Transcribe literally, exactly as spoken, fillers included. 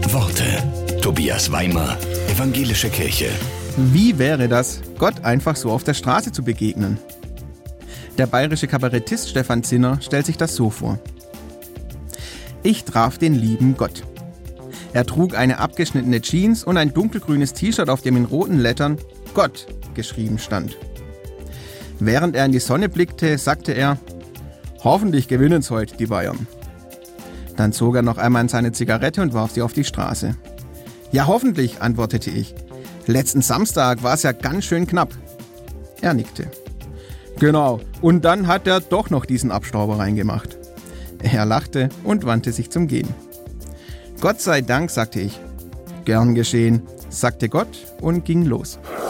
Worte. Tobias Weimer, Evangelische Kirche. Wie wäre das, Gott einfach so auf der Straße zu begegnen? Der bayerische Kabarettist Stefan Zinner stellt sich das so vor. Ich traf den lieben Gott. Er trug eine abgeschnittene Jeans und ein dunkelgrünes T-Shirt, auf dem in roten Lettern Gott geschrieben stand. Während er in die Sonne blickte, sagte er, hoffentlich gewinen's heute die Bayern. Dann zog er noch einmal an seine Zigarette und warf sie auf die Straße. Ja, hoffentlich, antwortete ich. Letzten Samstag war es ja ganz schön knapp. Er nickte. Genau, und dann hat er doch noch diesen Abstauber reingemacht. Er lachte und wandte sich zum Gehen. Gott sei Dank, sagte ich. Gern geschehen, sagte Gott und ging los.